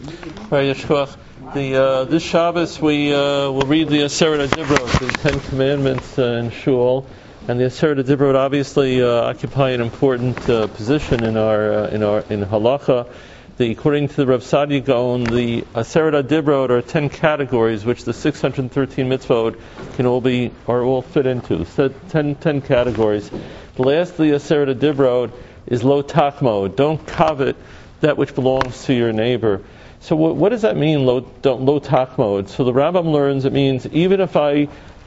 Right, Yeshkoach. This Shabbos we will read the Aseret HaDibrot, the Ten Commandments in Shul, and the Aseret HaDibrot obviously occupy an important position in Halacha. According to the Rav Sadia Gaon, the Aseret HaDibrot are 10 categories, which the 613 mitzvot are all fit into. So 10 categories. The last of the Aseret HaDibrot is lo tachmod. Don't covet that which belongs to your neighbor. So what does that mean, lo tachmod? So the Rambam learns it means even if I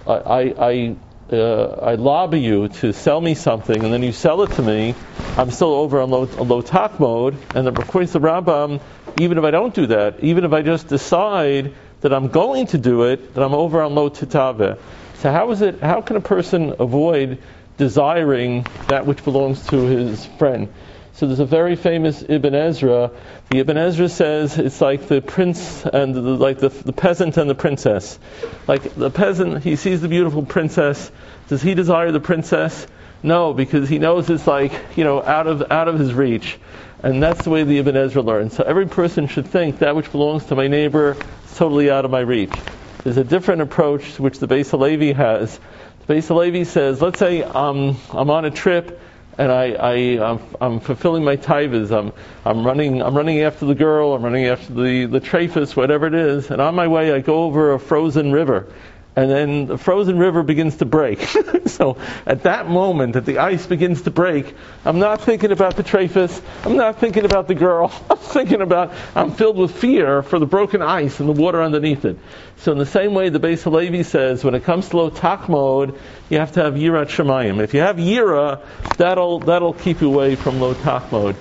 lobby you to sell me something and then you sell it to me, I'm still over on lo tachmod. And according to the Rambam, even if I don't do that, even if I just decide that I'm going to do it, that I'm over on lo titaveh. So how can a person avoid desiring that which belongs to his friend? So there's a very famous Ibn Ezra. The Ibn Ezra says it's like the prince and the peasant and the princess. Like the peasant, he sees the beautiful princess. Does he desire the princess? No, because he knows it's out of his reach. And that's the way the Ibn Ezra learns. So every person should think that which belongs to my neighbor is totally out of my reach. There's a different approach which the Beis Halevi has. The Beis Halevi says, let's say I'm on a trip and I'm fulfilling my taivas. I'm running after the girl. I'm running after the treifus, whatever it is. And on my way, I go over a frozen river, and then the frozen river begins to break. So at that moment, that the ice begins to break, I'm not thinking about the treifus. I'm not thinking about the girl. I'm filled with fear for the broken ice and the water underneath it. So in the same way, the Beis Halevi says, when it comes to lo tachmod, you have to have yirat shamayim. If you have yira, that'll keep you away from lo tachmod.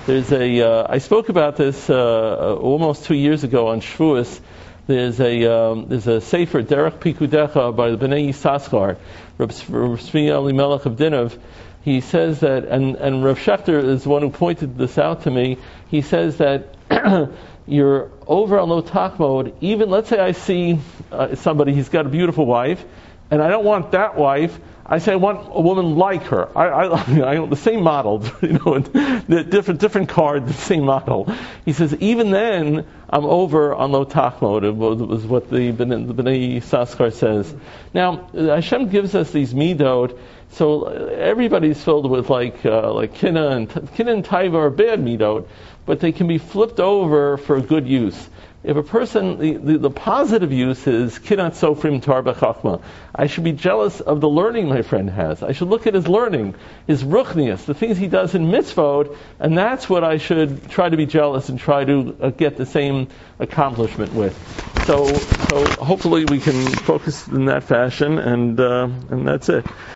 I spoke about this almost 2 years ago on Shavuos. There's a sefer Derech Pikudecha by the Bnei Yissaschar, Rav Tzvi Elimelech of Dinov. He says that, and Rav Shechter is the one who pointed this out to me. He says that you're over on lo tachmod. Even let's say I see somebody, he's got a beautiful wife, and I don't want that wife. I say I want a woman like her. I the same model, the different card, the same model. He says even then I'm over on lo tachmod. It was what the Bnei Yissaschar says. Now Hashem gives us these midot, so everybody's filled with like kina and taiva are bad midot, but they can be flipped over for good use. If a person, the positive use is kinat sofrim tarba chachma. I should be jealous of the learning my friend has. I should look at his learning, his ruchnius, the things he does in mitzvot, and that's what I should try to be jealous and try to get the same accomplishment with. So hopefully we can focus in that fashion, and that's it.